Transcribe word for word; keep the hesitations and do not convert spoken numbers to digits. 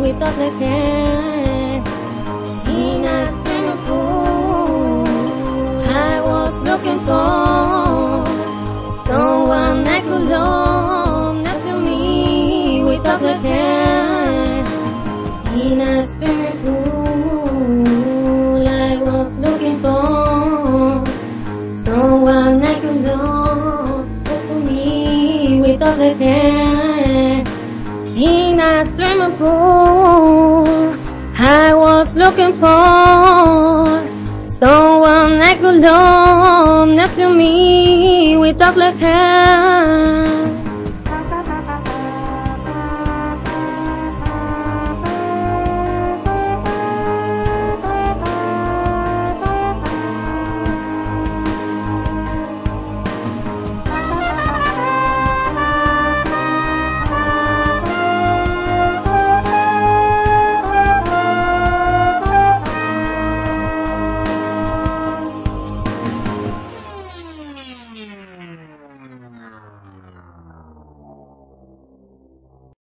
with us like hair in a swimming pool. I was looking for someone I could love next to me with us like hair in a swimming pool. I was looking for someone I could love next to me with us like hair in a swimming pool. I was looking for someone I could love next to me with us like hair.